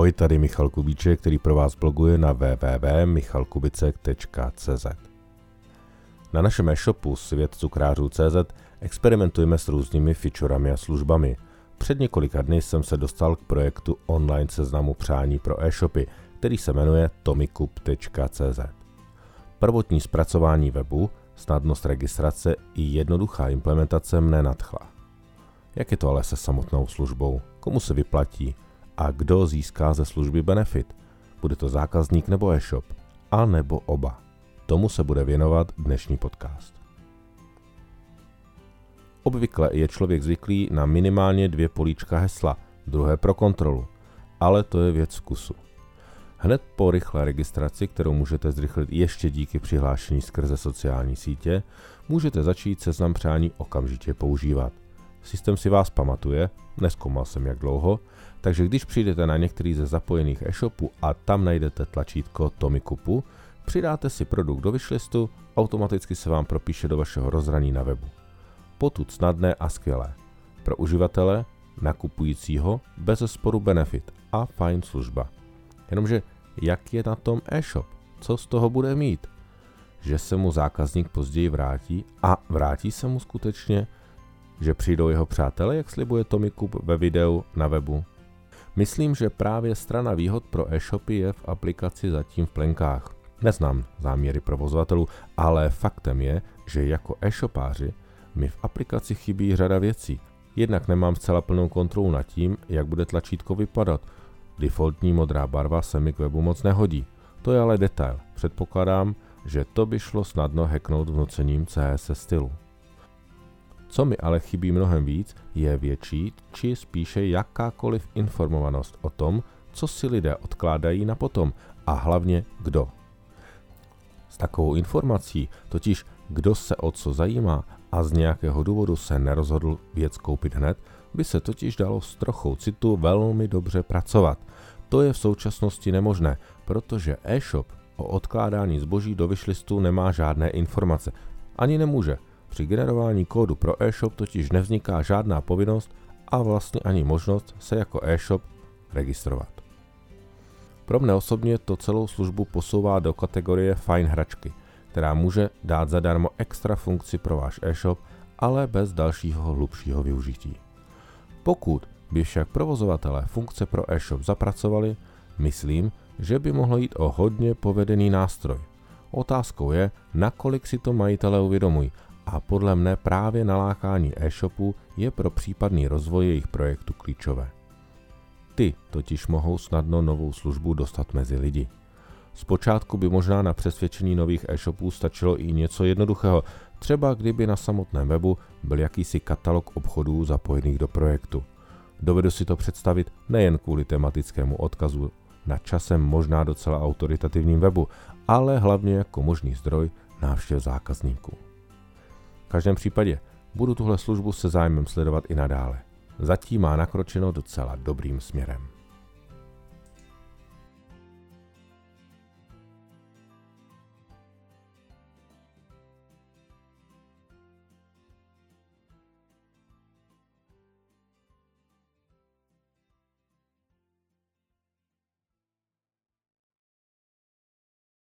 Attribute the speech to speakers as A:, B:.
A: Ahoj, tady Michal Kubíček, který pro vás bloguje na www.michalkubicek.cz. Na našem e-shopu světcukrářů.cz experimentujeme s různými featurami a službami. Před několika dny jsem se dostal k projektu online seznamu přání pro e-shopy, který se jmenuje tomikup.cz. Prvotní zpracování webu, snadnost registrace i jednoduchá implementace mne nadchla. Jak je to ale se samotnou službou? Komu se vyplatí? A kdo získá ze služby benefit? Bude to zákazník nebo e-shop? A nebo oba? Tomu se bude věnovat dnešní podcast. Obvykle je člověk zvyklý na minimálně 2 políčka hesla, druhé pro kontrolu, ale to je věc vkusu. Hned po rychlé registraci, kterou můžete zrychlit ještě díky přihlášení skrze sociální sítě, můžete začít seznam přání okamžitě používat. Systém si vás pamatuje, nezkoumal jsem jak dlouho, takže když přijdete na některý ze zapojených e-shopů a tam najdete tlačítko Tomikupu, přidáte si produkt do wishlistu, automaticky se vám propíše do vašeho rozhraní na webu. Potud snadné a skvělé. Pro uživatele, nakupujícího, bezesporu benefit a fajn služba. Jenomže jak je na tom e-shop? Co z toho bude mít? Že se mu zákazník později vrátí a vrátí se mu skutečně? Že přijdou jeho přátelé, jak slibuje Tomikup ve videu na webu? Myslím, že právě strana výhod pro e-shopy je v aplikaci zatím v plenkách. Neznám záměry provozovatelů, ale faktem je, že jako e-shopáři mi v aplikaci chybí řada věcí. Jednak nemám zcela plnou kontrolu nad tím, jak bude tlačítko vypadat. Defaultní modrá barva se mi k webu moc nehodí. To je ale detail. Předpokládám, že to by šlo snadno hacknout vnucením CSS stylu. Co mi ale chybí mnohem víc, je větší či spíše jakákoliv informovanost o tom, co si lidé odkládají na potom a hlavně kdo. S takovou informací, totiž kdo se o co zajímá a z nějakého důvodu se nerozhodl věc koupit hned, by se totiž dalo s trochou citu velmi dobře pracovat. To je v současnosti nemožné, protože e-shop o odkládání zboží do wishlistu nemá žádné informace. Ani nemůže. Při generování kódu pro e-shop totiž nevzniká žádná povinnost a vlastně ani možnost se jako e-shop registrovat. Pro mne osobně to celou službu posouvá do kategorie fajn hračky, která může dát zadarmo extra funkci pro váš e-shop, ale bez dalšího hlubšího využití. Pokud by však provozovatelé funkce pro e-shop zapracovali, myslím, že by mohlo jít o hodně povedený nástroj. Otázkou je, nakolik si to majitelé uvědomují, a podle mne právě nalákání e-shopů je pro případný rozvoj jejich projektu klíčové. Ty totiž mohou snadno novou službu dostat mezi lidi. Zpočátku by možná na přesvědčení nových e-shopů stačilo i něco jednoduchého, třeba kdyby na samotném webu byl jakýsi katalog obchodů zapojených do projektu. Dovedu si to představit nejen kvůli tematickému odkazu na časem možná docela autoritativním webu, ale hlavně jako možný zdroj návštěv zákazníků. V každém případě budu tuhle službu se zájmem sledovat i nadále. Zatím má nakročeno docela dobrým směrem.